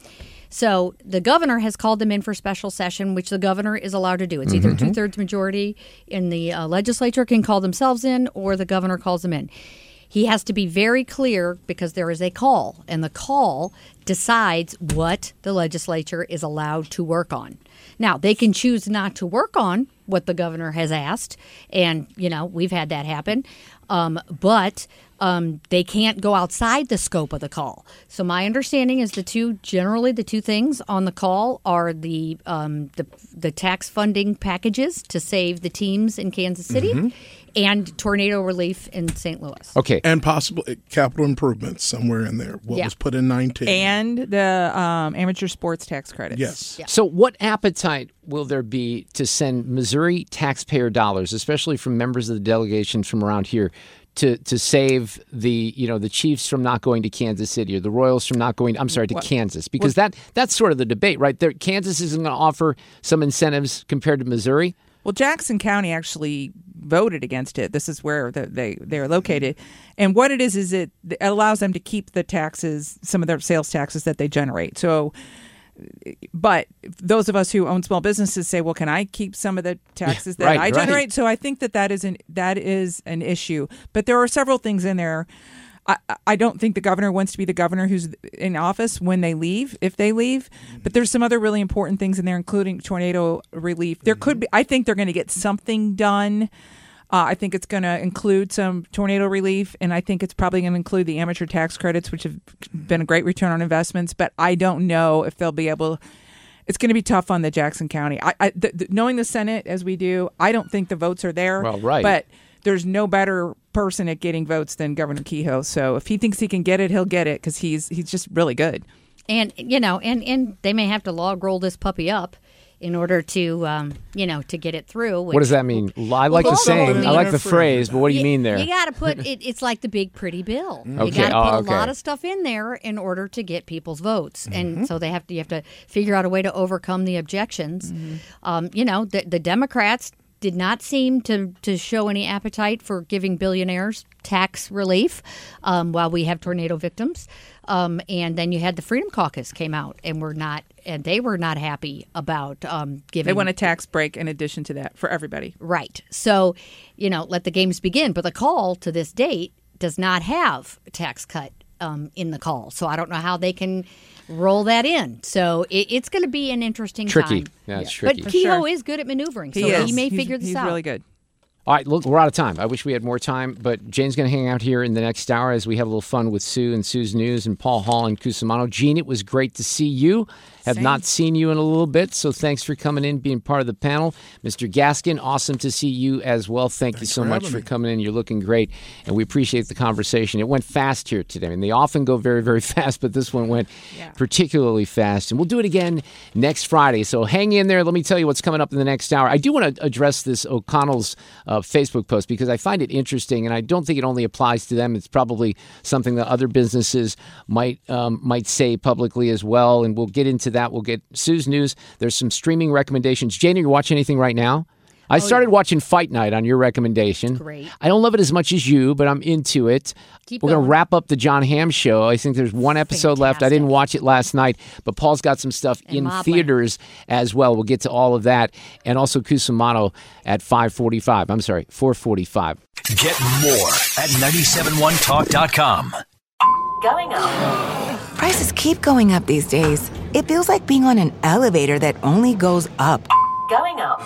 So the governor has called them in for special session, which the governor is allowed to do. It's either Mhm. two-thirds majority in the uh, legislature can call themselves in, or the governor calls them in. He has to be very clear because there is a call, and the call decides what the legislature is allowed to work on. Now, they can choose not to work on what the governor has asked, and, you know, we've had that happen, um, but um, they can't go outside the scope of the call. So my understanding is the two, generally the two things on the call are the um, the, the tax funding packages to save the teams in Kansas City, Mhm. and tornado relief in Saint Louis. Okay. And possible capital improvements somewhere in there. What Yeah. was put in nineteen. And the um, amateur sports tax credits. Yes. So what appetite will there be to send Missouri taxpayer dollars, especially from members of the delegation from around here, to to save the, you know, the Chiefs from not going to Kansas City or the Royals from not going, I'm sorry, to What- Kansas? Because that that's sort of the debate, right? There, Kansas isn't going to offer some incentives compared to Missouri. Well, Jackson County actually voted against it. This is where the, they they're located, and what it is is it, it allows them to keep the taxes, some of their sales taxes that they generate. So, but those of us who own small businesses say, "Well, can I keep some of the taxes that right, I right. generate?" So, I think that that is an that is an issue. But there are several things in there. I, I don't think the governor wants to be the governor who's in office when they leave, if they leave. But there's some other really important things in there, including tornado relief. There could be, I think they're going to get something done. Uh, I think it's going to include some tornado relief, and I think it's probably going to include the amateur tax credits, which have been a great return on investments. But I don't know if they'll be able. It's going to be tough on the Jackson County. I, I the, the, knowing the Senate as we do, I don't think the votes are there. Well, right. But there's no better person at getting votes than Governor Kehoe. So if he thinks he can get it, he'll get it because he's he's just really good. And, you know, and, and they may have to log roll this puppy up in order to, um, you know, to get it through. Which, What does that mean? I like Well, the saying. I mean- I like the phrase, but what do you mean there? You got to put it. It's like the big pretty bill. You Okay. got to put Oh, a okay. lot of stuff in there in order to get people's votes, Mm-hmm. and so they have to. You have to figure out a way to overcome the objections. Mm-hmm. Um, you know, the, the Democrats did not seem to to show any appetite for giving billionaires tax relief um, while we have tornado victims. Um, and then you had the Freedom Caucus came out and were not, and they were not happy about um, giving. They want a tax break in addition to that for everybody. Right. So, you know, let the games begin. But the call to this date does not have a tax cut um, in the call. So I don't know how they can roll that in. So it, it's going to be an interesting Tricky. time. Yeah, it's tricky. But For Kehoe sure. is good at maneuvering, so He is. he may He's- figure this he's out. really good. All right, look, we're out of time. I wish we had more time, but Jane's going to hang out here in the next hour as we have a little fun with Sue and Sue's News and Paul Hall and Cusimano. Gene, it was great to see you. Have Same. not seen you in a little bit, so thanks for coming in, being part of the panel. Mister Gaskin, awesome to see you as well. Thank Thanks you so for much having for me. coming in. You're looking great, and we appreciate the conversation. It went fast here today. I mean, they often go very, very fast, but this one went Yeah. particularly fast. And we'll do it again next Friday, so hang in there. Let me tell you what's coming up in the next hour. I do want to address this O'Connell's uh, Facebook post because I find it interesting, and I don't think it only applies to them. It's probably something that other businesses might um, might say publicly as well, and we'll get into that. We'll get Sue's News. There's some streaming recommendations. Jane, are you watching anything right now? I started watching Fight Night on your recommendation. Great. I don't love it as much as you, but I'm into it. Keep We're going to going. wrap up the John Hamm show. I think there's one episode left. I didn't watch it last night, but Paul's got some stuff And in Mobley. theaters as well. We'll get to all of that. And also Cusimano at five forty-five. I'm sorry, four forty-five. Get more at nine seven one talk dot com. Going up. Prices keep going up these days. It feels like being on an elevator that only goes up. Going up.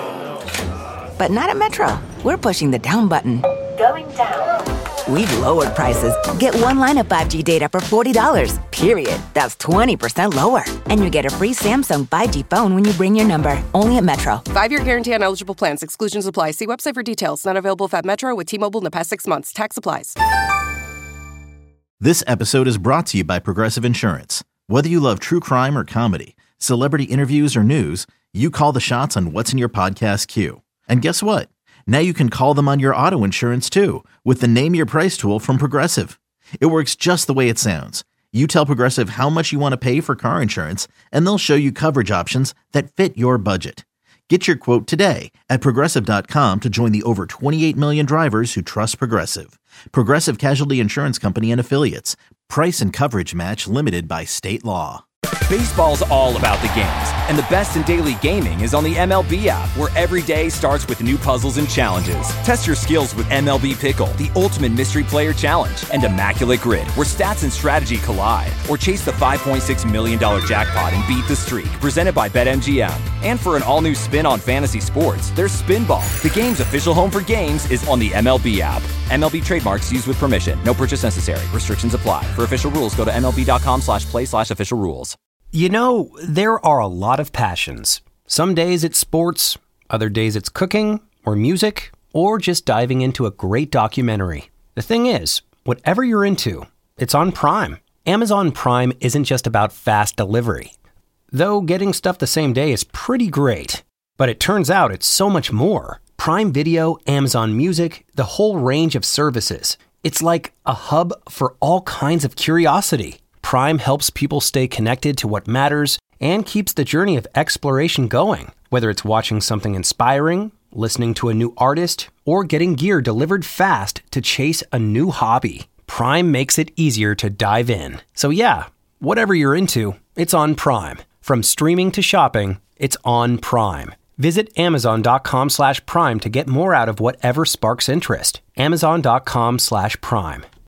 But not at Metro. We're pushing the down button. Going down. We've lowered prices. Get one line of five G data for forty dollars, period. That's twenty percent lower. And you get a free Samsung five G phone when you bring your number. Only at Metro. Five-year guarantee on eligible plans. Exclusions apply. See website for details. Not available if at Metro with T-Mobile in the past six months. Tax applies. This episode is brought to you by Progressive Insurance. Whether you love true crime or comedy, celebrity interviews or news, you call the shots on what's in your podcast queue. And guess what? Now you can call them on your auto insurance too with the Name Your Price tool from Progressive. It works just the way it sounds. You tell Progressive how much you want to pay for car insurance, and they'll show you coverage options that fit your budget. Get your quote today at Progressive dot com to join the over twenty-eight million drivers who trust Progressive. Progressive Casualty Insurance Company and Affiliates. Price and coverage match limited by state law. Baseball's all about the games, and the best in daily gaming is on the M L B app, where every day starts with new puzzles and challenges. Test your skills with M L B Pickle, the ultimate mystery player challenge, and Immaculate Grid, where stats and strategy collide. Or chase the five point six million dollars jackpot and beat the streak, presented by BetMGM. And for an all-new spin on fantasy sports, there's Spinball. The game's official home for games is on the M L B app. M L B trademarks used with permission. No purchase necessary. Restrictions apply. For official rules, go to MLB.com slash play slash official rules. You know, there are a lot of passions. Some days it's sports, other days it's cooking, or music, or just diving into a great documentary. The thing is, whatever you're into, it's on Prime. Amazon Prime isn't just about fast delivery. Though getting stuff the same day is pretty great. But it turns out it's so much more. Prime Video, Amazon Music, the whole range of services. It's like a hub for all kinds of curiosity. Prime helps people stay connected to what matters and keeps the journey of exploration going. Whether it's watching something inspiring, listening to a new artist, or getting gear delivered fast to chase a new hobby, Prime makes it easier to dive in. So yeah, whatever you're into, it's on Prime. From streaming to shopping, it's on Prime. Visit Amazon.com slash Prime to get more out of whatever sparks interest. Amazon.com slash Prime.